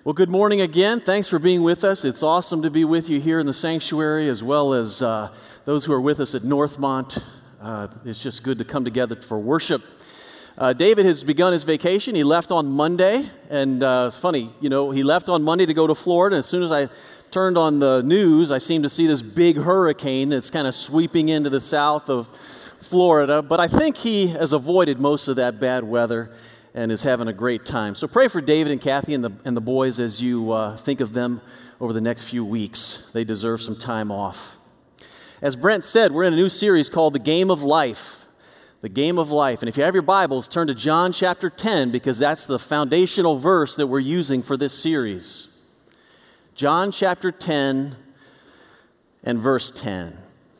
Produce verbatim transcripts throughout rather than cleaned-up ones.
Well, good morning again. Thanks for being with us. It's awesome to be with you here in the sanctuary, as well as uh, those who are with us at Northmont. Uh, it's just good to come together for worship. Uh, David has begun his vacation. He left on Monday, and uh, it's funny, you know, he left on Monday to go to Florida. As soon as I turned on the news, I seemed to see this big hurricane that's kind of sweeping into the south of Florida. But I think he has avoided most of that bad weather and is having a great time. So pray for David and Kathy and the, and the boys as you uh, think of them over the next few weeks. They deserve some time off. As Brent said, we're in a new series called The Game of Life. The Game of Life. And if you have your Bibles, turn to John chapter ten, because that's the foundational verse that we're using for this series. John chapter ten and verse ten.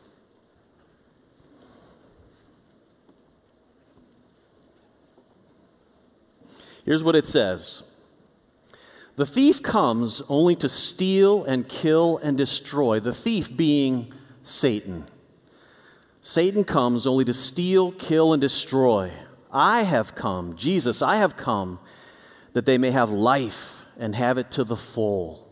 Here's what it says. The thief comes only to steal and kill and destroy. The thief being Satan. Satan comes only to steal, kill, and destroy. I have come, Jesus, I have come that they may have life and have it to the full.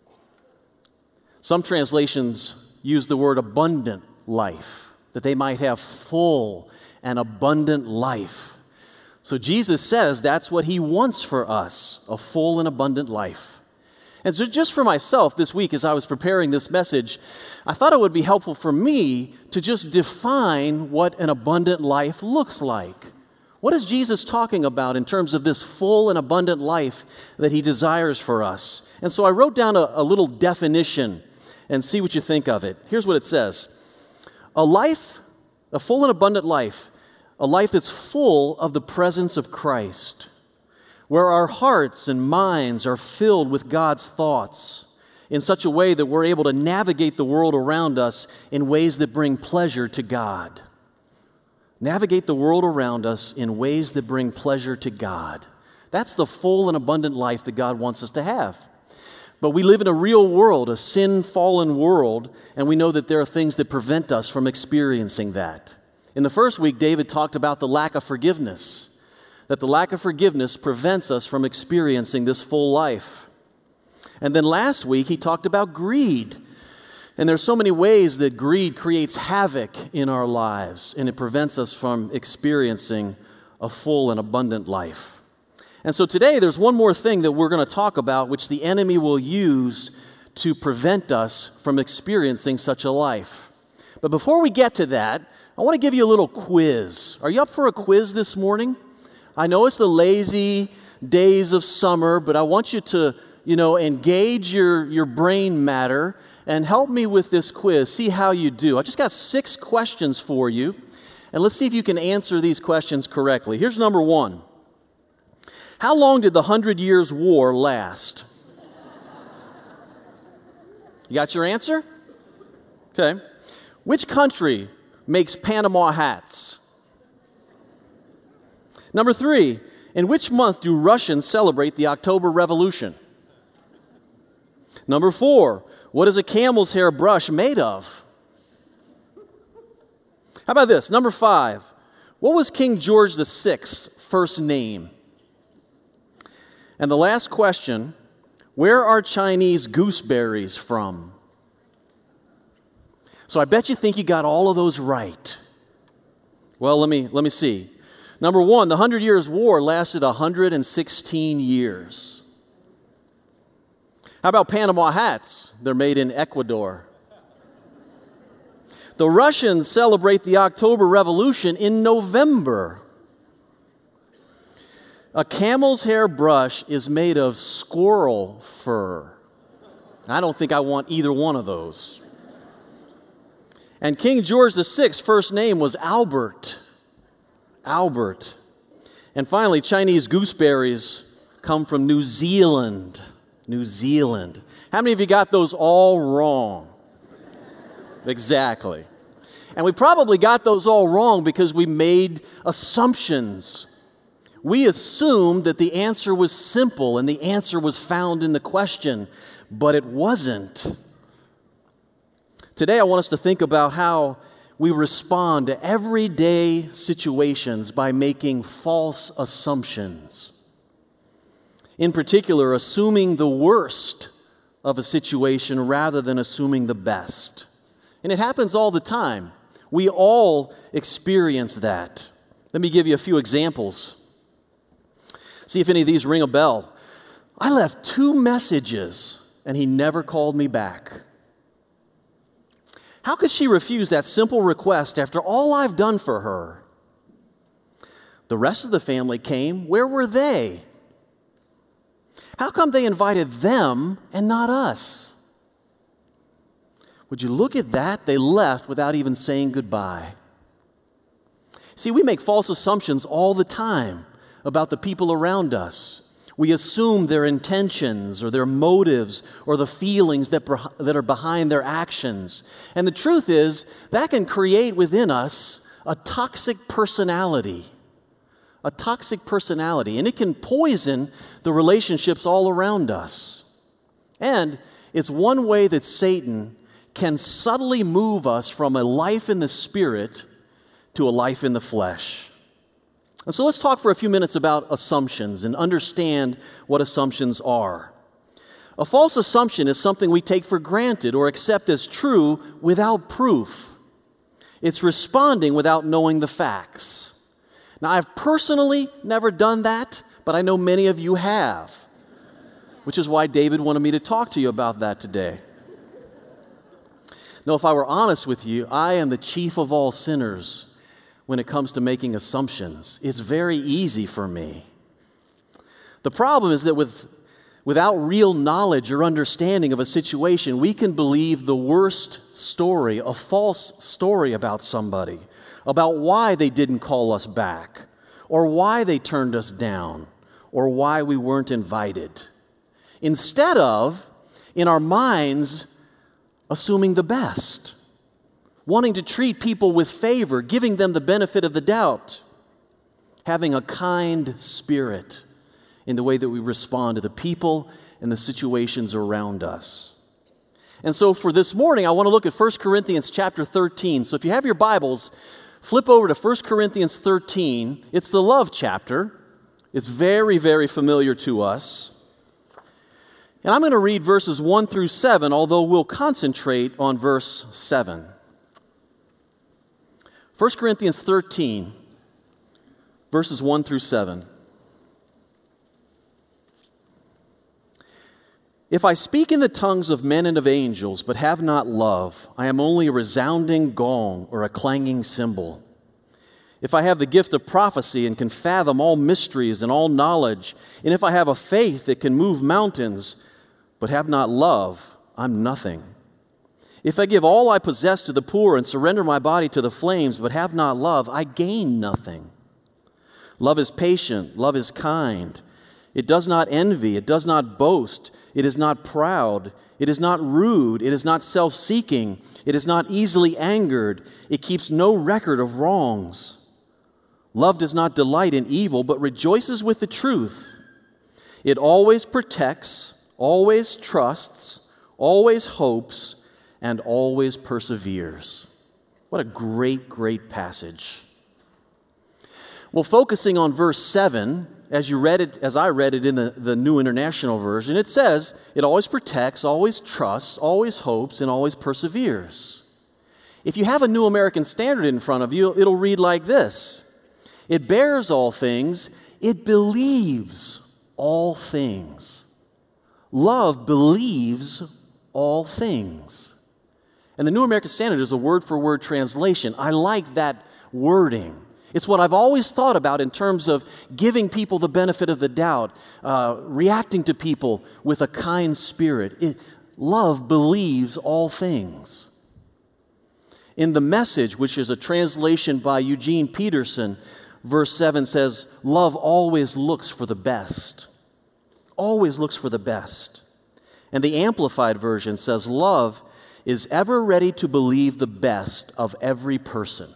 Some translations use the word abundant life, that they might have full and abundant life. So Jesus says that's what he wants for us, a full and abundant life. And so just for myself this week, as I was preparing this message, I thought it would be helpful for me to just define what an abundant life looks like. What is Jesus talking about in terms of this full and abundant life that he desires for us? And so I wrote down a, a little definition and see what you think of it. Here's what it says. A life, a full and abundant life, a life that's full of the presence of Christ, where our hearts and minds are filled with God's thoughts in such a way that we're able to navigate the world around us in ways that bring pleasure to God. Navigate the world around us in ways that bring pleasure to God. That's the full and abundant life that God wants us to have. But we live in a real world, a sin-fallen world, and we know that there are things that prevent us from experiencing that. In the first week, David talked about the lack of forgiveness, that the lack of forgiveness prevents us from experiencing this full life. And then last week, he talked about greed. And there's so many ways that greed creates havoc in our lives, and it prevents us from experiencing a full and abundant life. And so today, there's one more thing that we're going to talk about, which the enemy will use to prevent us from experiencing such a life. But before we get to that, I want to give you a little quiz. Are you up for a quiz this morning? I know it's the lazy days of summer, but I want you to, you know, engage your, your brain matter and help me with this quiz. See how you do. I just got six questions for you, and let's see if you can answer these questions correctly. Here's number one. How long did the Hundred Years' War last? You got your answer? Okay. Which country makes Panama hats? Number three, in which month do Russians celebrate the October Revolution? Number four, what is a camel's hair brush made of? How about this? Number five, what was King George the Sixth's first name? And the last question, where are Chinese gooseberries from? So I bet you think you got all of those right. Well, let me let me see. Number one, the Hundred Years' War lasted one hundred sixteen years. How about Panama hats? They're made in Ecuador. The Russians celebrate the October Revolution in November. A camel's hair brush is made of squirrel fur. I don't think I want either one of those. And King George the Sixth's first name was Albert. Albert. And finally, Chinese gooseberries come from New Zealand. New Zealand. How many of you got those all wrong? Exactly. And we probably got those all wrong because we made assumptions. We assumed that the answer was simple and the answer was found in the question, but it wasn't. Today I want us to think about how we respond to everyday situations by making false assumptions. In particular, assuming the worst of a situation rather than assuming the best. And it happens all the time. We all experience that. Let me give you a few examples. See if any of these ring a bell. I left two messages and he never called me back. How could she refuse that simple request after all I've done for her? The rest of the family came. Where were they? How come they invited them and not us? Would you look at that? They left without even saying goodbye. See, we make false assumptions all the time about the people around us. We assume their intentions or their motives or the feelings that, that are behind their actions. And the truth is, that can create within us a toxic personality. A toxic personality. And it can poison the relationships all around us. And it's one way that Satan can subtly move us from a life in the Spirit to a life in the flesh. And so let's talk for a few minutes about assumptions and understand what assumptions are. A false assumption is something we take for granted or accept as true without proof. It's responding without knowing the facts. Now, I've personally never done that, but I know many of you have, which is why David wanted me to talk to you about that today. No, if I were honest with you, I am the chief of all sinners when it comes to making assumptions. It's very easy for me. The problem is that with, without real knowledge or understanding of a situation, we can believe the worst story, a false story about somebody, about why they didn't call us back, or why they turned us down, or why we weren't invited. Instead of, in our minds, assuming the best, wanting to treat people with favor, giving them the benefit of the doubt, having a kind spirit in the way that we respond to the people and the situations around us. And so for this morning, I want to look at First Corinthians chapter thirteen. So if you have your Bibles, flip over to First Corinthians thirteen. It's the love chapter. It's very, very familiar to us. And I'm going to read verses one through seven, although we'll concentrate on verse seven. First Corinthians thirteen, verses one through seven. If I speak in the tongues of men and of angels, but have not love, I am only a resounding gong or a clanging cymbal. If I have the gift of prophecy and can fathom all mysteries and all knowledge, and if I have a faith that can move mountains, but have not love, I'm nothing. If I give all I possess to the poor and surrender my body to the flames, but have not love, I gain nothing. Love is patient, love is kind. It does not envy, it does not boast, it is not proud, it is not rude, it is not self-seeking, it is not easily angered, it keeps no record of wrongs. Love does not delight in evil, but rejoices with the truth. It always protects, always trusts, always hopes, and always perseveres. What a great, great passage. Well, focusing on verse seven, as you read it, as I read it in the, the New International Version, it says, it always protects, always trusts, always hopes, and always perseveres. If you have a New American Standard in front of you, it'll read like this. It bears all things, it believes all things. Love believes all things. And the New American Standard is a word-for-word translation. I like that wording. It's what I've always thought about in terms of giving people the benefit of the doubt, uh, reacting to people with a kind spirit. It, love believes all things. In The Message, which is a translation by Eugene Peterson, verse seven says, love always looks for the best. Always looks for the best. And the Amplified Version says, love is ever ready to believe the best of every person.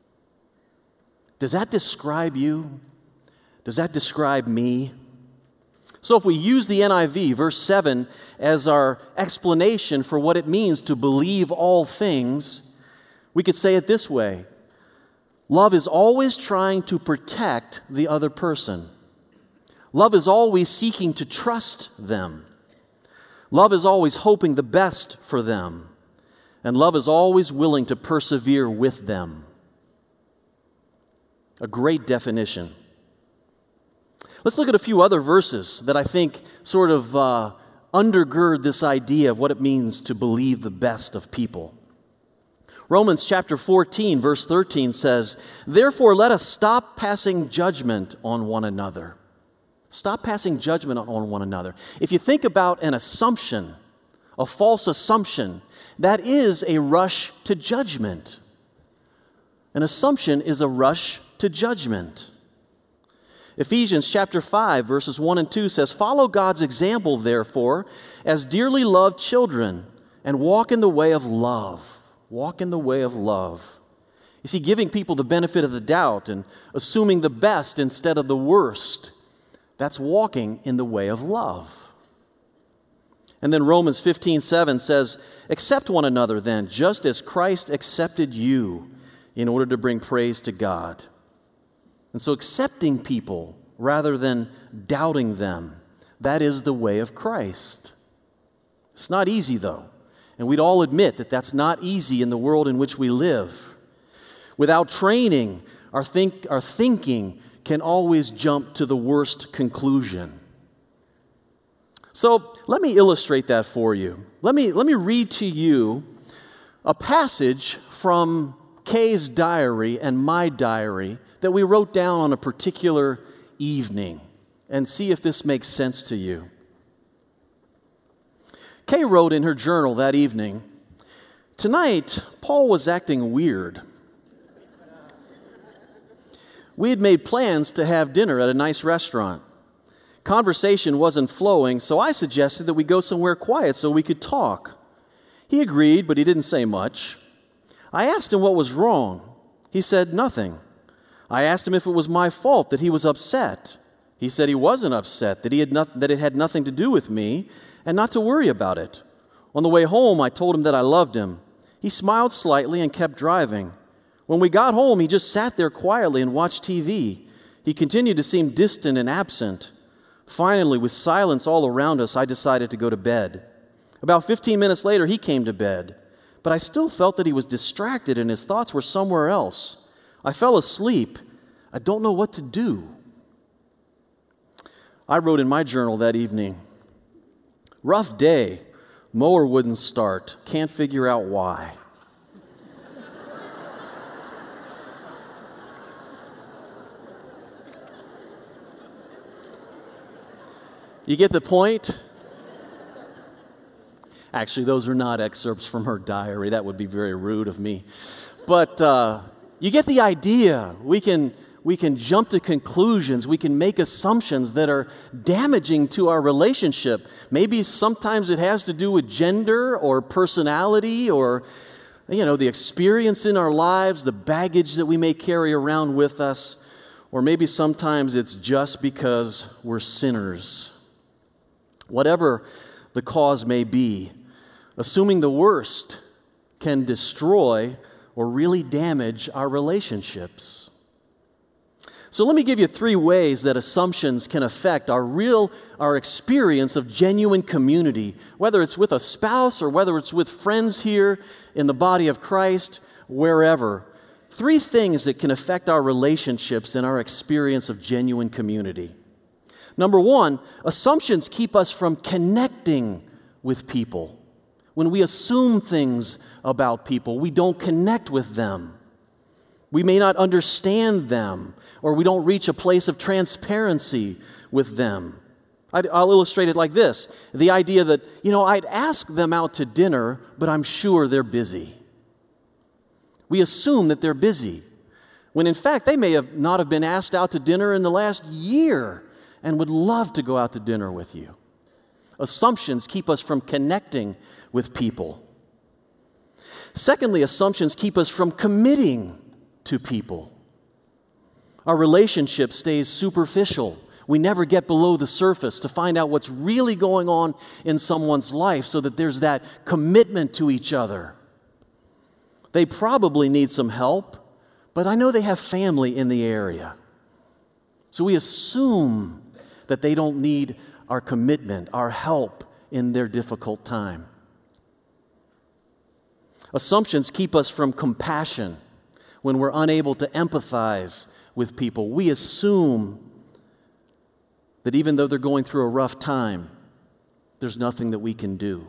Does that describe you? Does that describe me? So if we use the N I V, verse seven, as our explanation for what it means to believe all things, we could say it this way. Love is always trying to protect the other person. Love is always seeking to trust them. Love is always hoping the best for them. And love is always willing to persevere with them. A great definition. Let's look at a few other verses that I think sort of uh, undergird this idea of what it means to believe the best of people. Romans chapter fourteen, verse thirteen says, "Therefore let us stop passing judgment on one another." Stop passing judgment on one another. If you think about an assumption, a false assumption, that is a rush to judgment. An assumption is a rush to judgment. Ephesians chapter five, verses one and two says, "Follow God's example, therefore, as dearly loved children, and walk in the way of love." Walk in the way of love. You see, giving people the benefit of the doubt and assuming the best instead of the worst, that's walking in the way of love. And then Romans fifteen seven says, "Accept one another then, just as Christ accepted you, in order to bring praise to God." And so accepting people rather than doubting them, that is the way of Christ. It's not easy, though. And we'd all admit that that's not easy in the world in which we live. Without training, our, think, our thinking can always jump to the worst conclusion. So let me illustrate that for you. Let me, let me read to you a passage from Kay's diary and my diary that we wrote down on a particular evening, and see if this makes sense to you. Kay wrote in her journal that evening, "Tonight, Paul was acting weird. We had made plans to have dinner at a nice restaurant. Conversation wasn't flowing, so I suggested that we go somewhere quiet so we could talk. He agreed, but he didn't say much. I asked him what was wrong. He said nothing. I asked him if it was my fault that he was upset. He said he wasn't upset, that he had not, that it had nothing to do with me, and not to worry about it. On the way home, I told him that I loved him. He smiled slightly and kept driving. When we got home, he just sat there quietly and watched T V. He continued to seem distant and absent. Finally, with silence all around us, I decided to go to bed. About fifteen minutes later, he came to bed, but I still felt that he was distracted and his thoughts were somewhere else. I fell asleep. I don't know what to do." I wrote in my journal that evening, "Rough day. Mower wouldn't start. Can't figure out why." You get the point? Actually, those are not excerpts from her diary. That would be very rude of me. But uh, you get the idea. We can, we can jump to conclusions. We can make assumptions that are damaging to our relationship. Maybe sometimes it has to do with gender or personality or, you know, the experience in our lives, the baggage that we may carry around with us. Or maybe sometimes it's just because we're sinners. Whatever the cause may be, assuming the worst can destroy or really damage our relationships. So let me give you three ways that assumptions can affect our real, our experience of genuine community, whether it's with a spouse or whether it's with friends here in the body of Christ, wherever. Three things that can affect our relationships and our experience of genuine community. Number one, assumptions keep us from connecting with people. When we assume things about people, we don't connect with them. We may not understand them, or we don't reach a place of transparency with them. I'll illustrate it like this. The idea that, you know, I'd ask them out to dinner, but I'm sure they're busy. We assume that they're busy, when in fact they may have not have been asked out to dinner in the last year and would love to go out to dinner with you. Assumptions keep us from connecting with people. Secondly, assumptions keep us from committing to people. Our relationship stays superficial. We never get below the surface to find out what's really going on in someone's life so that there's that commitment to each other. They probably need some help, but I know they have family in the area. So we assume that they don't need our commitment, our help in their difficult time. Assumptions keep us from compassion when we're unable to empathize with people. We assume that even though they're going through a rough time, there's nothing that we can do.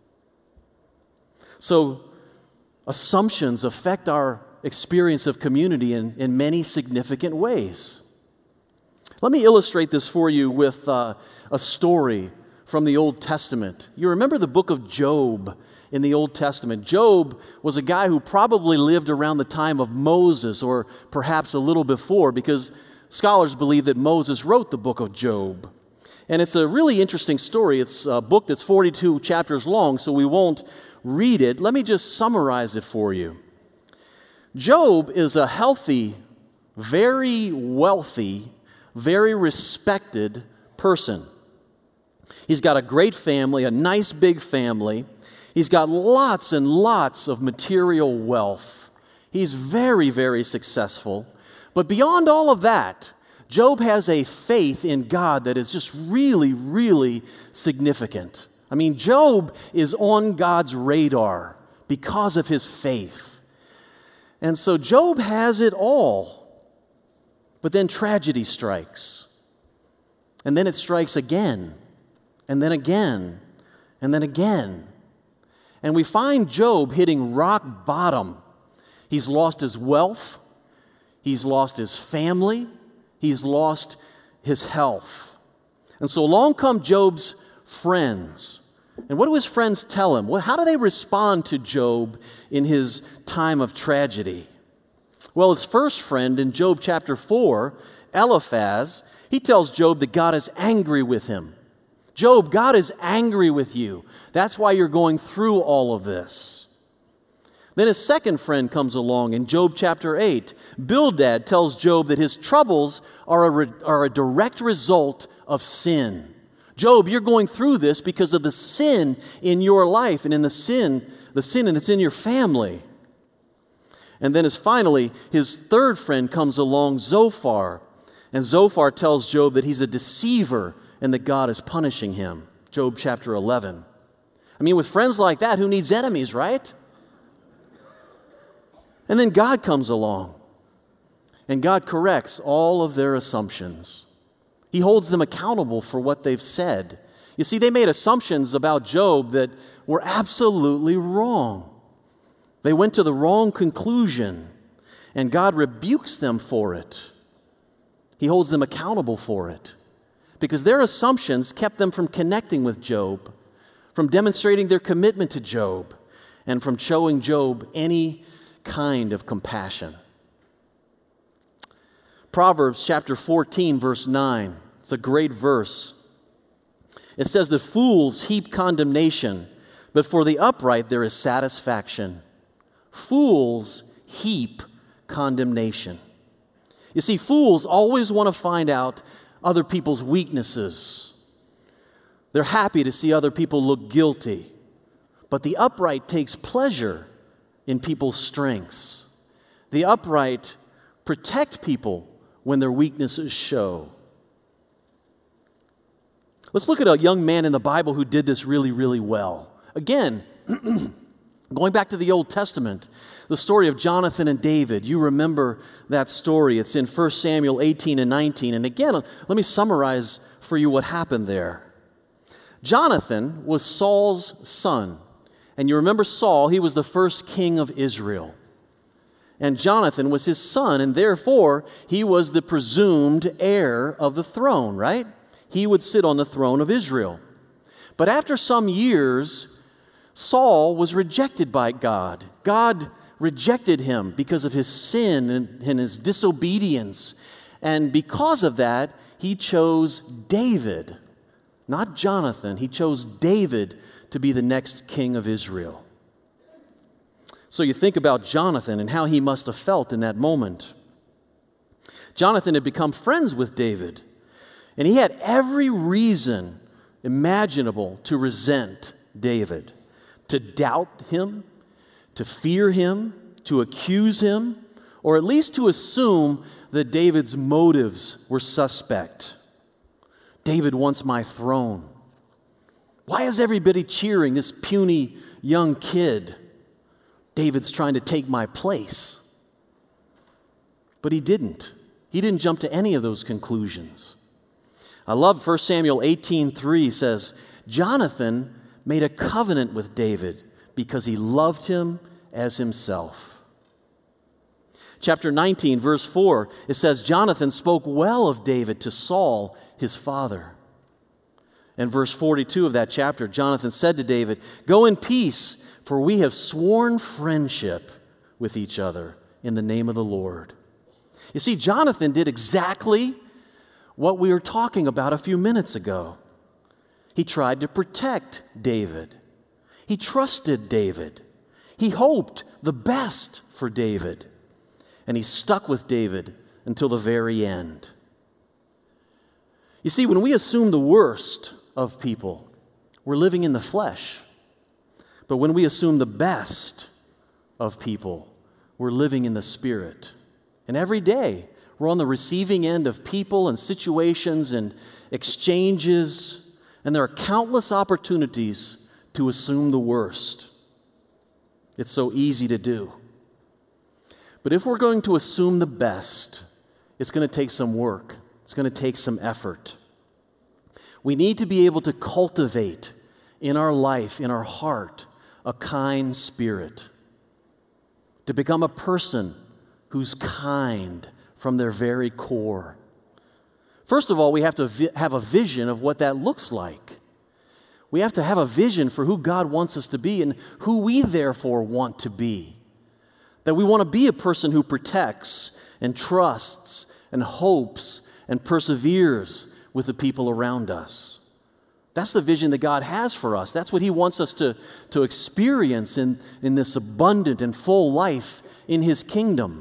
So, assumptions affect our experience of community in, in many significant ways. Let me illustrate this for you with uh, a story from the Old Testament. You remember the book of Job in the Old Testament. Job was a guy who probably lived around the time of Moses, or perhaps a little before, because scholars believe that Moses wrote the book of Job. And it's a really interesting story. It's a book that's forty-two chapters long, so we won't read it. Let me just summarize it for you. Job is a healthy, very wealthy, very respected person. He's got a great family, a nice big family. He's got lots and lots of material wealth. He's very, very successful. But beyond all of that, Job has a faith in God that is just really, really significant. I mean, Job is on God's radar because of his faith. And so Job has it all. But then tragedy strikes. And then it strikes again. And then again. And then again. And we find Job hitting rock bottom. He's lost his wealth. He's lost his family. He's lost his health. And so along come Job's friends. And what do his friends tell him? Well, how do they respond to Job in his time of tragedy? Well, his first friend in Job chapter four, Eliphaz, he tells Job that God is angry with him. Job, God is angry with you. That's why you're going through all of this. Then his second friend comes along in Job chapter eight. Bildad tells Job that his troubles are a, re- are a direct result of sin. Job, you're going through this because of the sin in your life and in the sin, the sin that's in your family. And then as finally, his third friend comes along, Zophar. And Zophar tells Job that he's a deceiver and that God is punishing him. Job chapter eleven. I mean, with friends like that, who needs enemies, right? And then God comes along, and God corrects all of their assumptions. He holds them accountable for what they've said. You see, they made assumptions about Job that were absolutely wrong. They went to the wrong conclusion, and God rebukes them for it. He holds them accountable for it, because their assumptions kept them from connecting with Job, from demonstrating their commitment to Job, and from showing Job any kind of compassion. Proverbs chapter fourteen, verse nine. It's a great verse. It says that fools heap condemnation, but for the upright there is satisfaction. Fools heap condemnation. You see, fools always want to find out other people's weaknesses. They're happy to see other people look guilty. But the upright takes pleasure in people's strengths. The upright protect people when their weaknesses show. Let's look at a young man in the Bible who did this really, really well. Again, going back to the Old Testament, the story of Jonathan and David. You remember that story. It's in First Samuel eighteen and nineteen. And again, let me summarize for you what happened there. Jonathan was Saul's son. And you remember Saul, he was the first king of Israel. And Jonathan was his son, and therefore he was the presumed heir of the throne, right? He would sit on the throne of Israel. But after some years, Saul was rejected by God. God rejected him because of his sin and, and his disobedience. And because of that, he chose David, not Jonathan. He chose David to be the next king of Israel. So you think about Jonathan and how he must have felt in that moment. Jonathan had become friends with David, and he had every reason imaginable to resent David, to doubt him, to fear him, to accuse him, or at least to assume that David's motives were suspect. David wants my throne. Why is everybody cheering this puny young kid? David's trying to take my place. But he didn't. He didn't jump to any of those conclusions. I love First Samuel eighteen three says, Jonathan made a covenant with David because he loved him as himself. Chapter nineteen, verse four, it says, Jonathan spoke well of David to Saul, his father. In verse forty-two of that chapter, Jonathan said to David, go in peace, for we have sworn friendship with each other in the name of the Lord. You see, Jonathan did exactly what we were talking about a few minutes ago. He tried to protect David. He trusted David. He hoped the best for David. And he stuck with David until the very end. You see, when we assume the worst of people, we're living in the flesh. But when we assume the best of people, we're living in the Spirit. And every day, we're on the receiving end of people and situations and exchanges, and there are countless opportunities to assume the worst. It's so easy to do. But if we're going to assume the best, it's going to take some work. It's going to take some effort. We need to be able to cultivate in our life, in our heart, a kind spirit. To become a person who's kind from their very core. First of all, we have to vi- have a vision of what that looks like. We have to have a vision for who God wants us to be and who we therefore want to be. That we want to be a person who protects and trusts and hopes and perseveres with the people around us. That's the vision that God has for us. That's what He wants us to, to experience in, in this abundant and full life in His kingdom.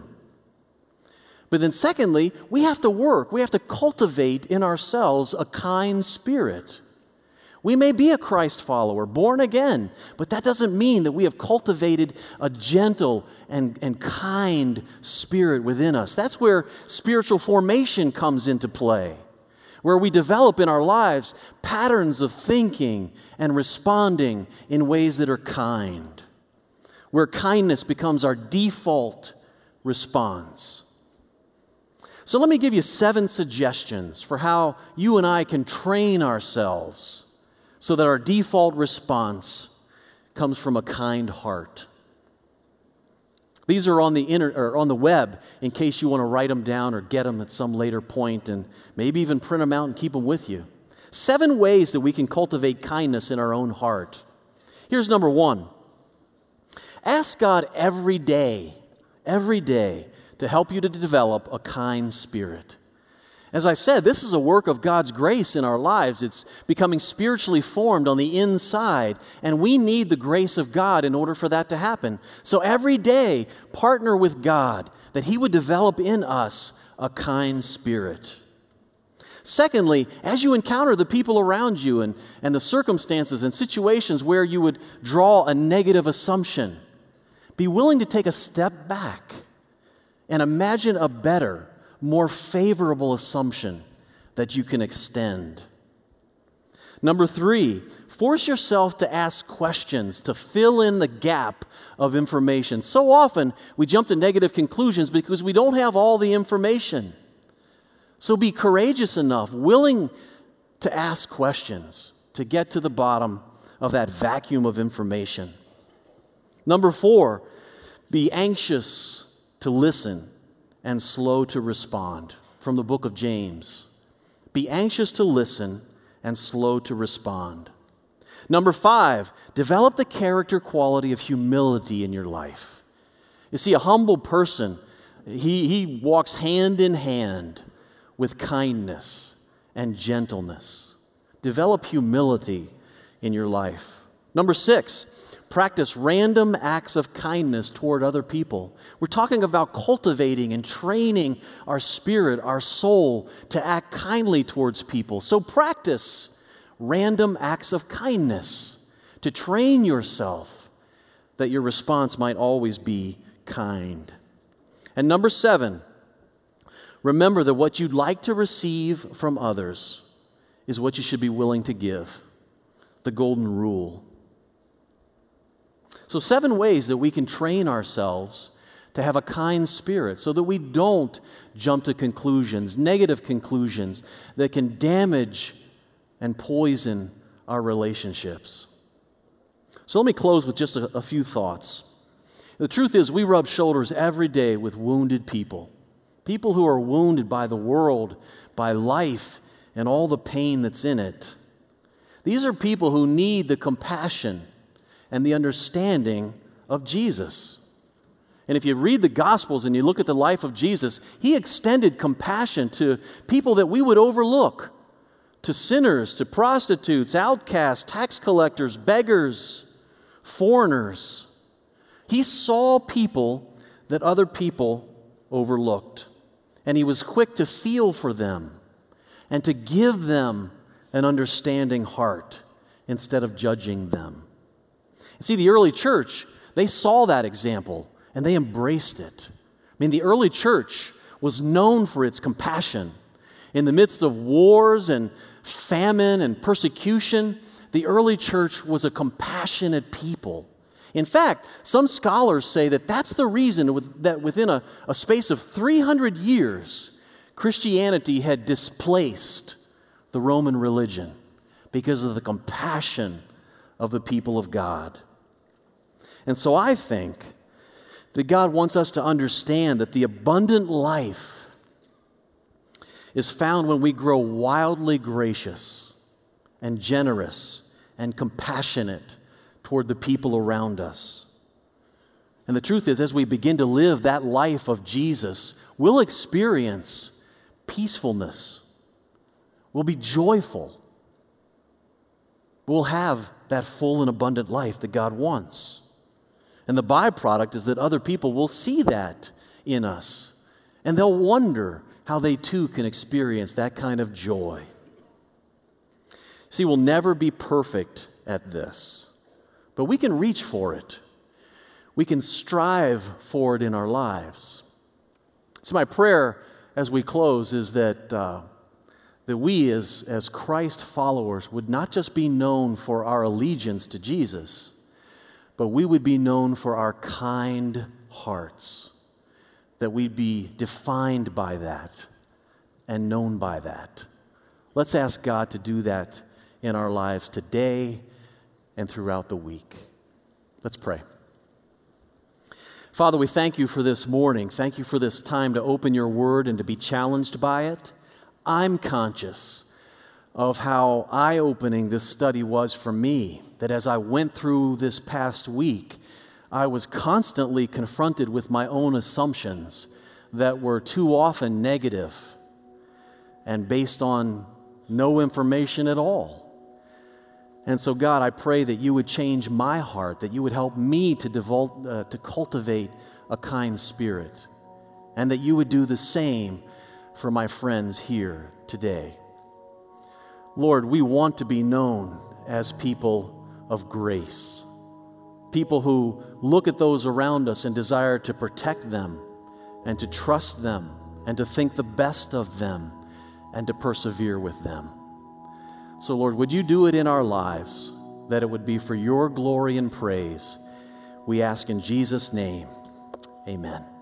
But then secondly, we have to work. We have to cultivate in ourselves a kind spirit. We may be a Christ follower, born again, but that doesn't mean that we have cultivated a gentle and, and kind spirit within us. That's where spiritual formation comes into play, where we develop in our lives patterns of thinking and responding in ways that are kind, where kindness becomes our default response. So let me give you seven suggestions for how you and I can train ourselves so that our default response comes from a kind heart. These are on the inter, or on the web in case you want to write them down or get them at some later point and maybe even print them out and keep them with you. Seven ways that we can cultivate kindness in our own heart. Here's number one. Ask God every day, every day, to help you to develop a kind spirit. As I said, this is a work of God's grace in our lives. It's becoming spiritually formed on the inside, and we need the grace of God in order for that to happen. So every day, partner with God that He would develop in us a kind spirit. Secondly, as you encounter the people around you and, and the circumstances and situations where you would draw a negative assumption, be willing to take a step back and imagine a better, more favorable assumption that you can extend. Number three, force yourself to ask questions to fill in the gap of information. So often we jump to negative conclusions because we don't have all the information. So be courageous enough, willing to ask questions to get to the bottom of that vacuum of information. Number four, be anxious to listen and slow to respond. From the book of James. Be anxious to listen and slow to respond. Number five, develop the character quality of humility in your life. You see, a humble person, he, he walks hand in hand with kindness and gentleness. Develop humility in your life. Number six, practice random acts of kindness toward other people. We're talking about cultivating and training our spirit, our soul, to act kindly towards people. So practice random acts of kindness to train yourself that your response might always be kind. And number seven, remember that what you'd like to receive from others is what you should be willing to give. The golden rule. So seven ways that we can train ourselves to have a kind spirit so that we don't jump to conclusions, negative conclusions that can damage and poison our relationships. So let me close with just a, a few thoughts. The truth is, we rub shoulders every day with wounded people. People who are wounded by the world, by life, and all the pain that's in it. These are people who need the compassion and the understanding of Jesus. And if you read the Gospels and you look at the life of Jesus, he extended compassion to people that we would overlook, to sinners, to prostitutes, outcasts, tax collectors, beggars, foreigners. He saw people that other people overlooked, and he was quick to feel for them and to give them an understanding heart instead of judging them. See, the early church, they saw that example and they embraced it. I mean, the early church was known for its compassion. In the midst of wars and famine and persecution, the early church was a compassionate people. In fact, some scholars say that that's the reason that within a, a space of three hundred years, Christianity had displaced the Roman religion because of the compassion of the people of God. And so I think that God wants us to understand that the abundant life is found when we grow wildly gracious and generous and compassionate toward the people around us. And the truth is, as we begin to live that life of Jesus, we'll experience peacefulness. We'll be joyful. We'll have that full and abundant life that God wants. And the byproduct is that other people will see that in us, and they'll wonder how they too can experience that kind of joy. See, we'll never be perfect at this, but we can reach for it. We can strive for it in our lives. So my prayer as we close is that uh, that we as, as Christ followers would not just be known for our allegiance to Jesus, but we would be known for our kind hearts, that we'd be defined by that and known by that. Let's ask God to do that in our lives today and throughout the week. Let's pray. Father, we thank you for this morning. Thank you for this time to open your word and to be challenged by it. I'm conscious of how eye-opening this study was for me, that as I went through this past week, I was constantly confronted with my own assumptions that were too often negative and based on no information at all. And so, God, I pray that you would change my heart, that you would help me to devote, uh, to cultivate a kind spirit, and that you would do the same for my friends here today. Lord, we want to be known as people of grace, people who look at those around us and desire to protect them and to trust them and to think the best of them and to persevere with them. So, Lord, would you do it in our lives, that it would be for your glory and praise. We ask in Jesus' name, amen.